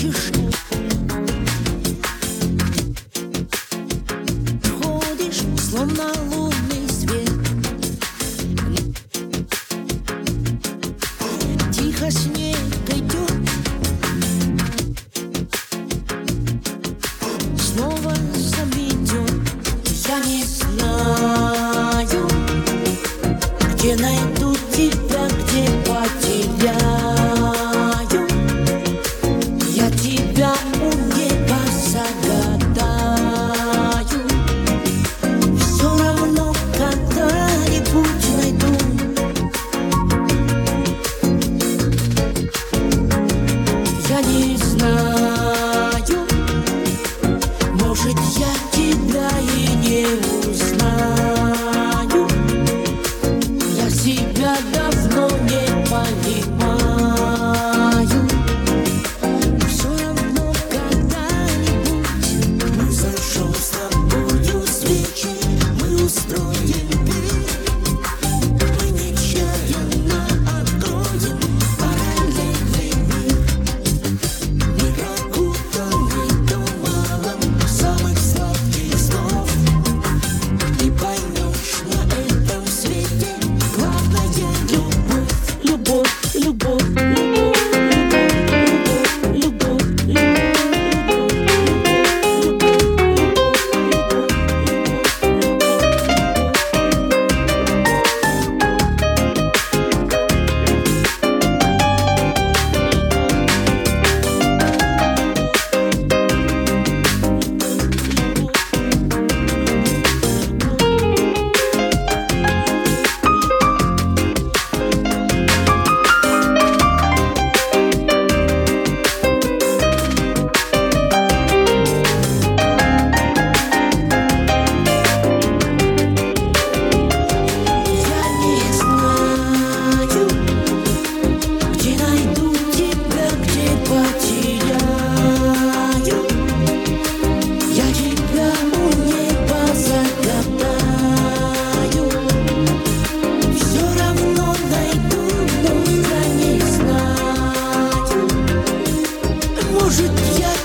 хочешь, ходишь, словно лунный свет. Тихо снег идет, снова заметет. Я не знаю, где найду тебя, где потеряю. Я тебя у неба загадаю. Все равно когда-нибудь найду. Я не знаю, может, я тебя и не узнаю. Я себя давно не понимаю. Все равно когда-нибудь мы зажжем с тобою свечи, мы устроим пир, мы нечаянно откроем параллельный мир, мир окутанный туманом самых сладких снов. И поймешь на этом свете главное — любовь, любовь, любовь, любовь, любовь, любовь, любовь, может, я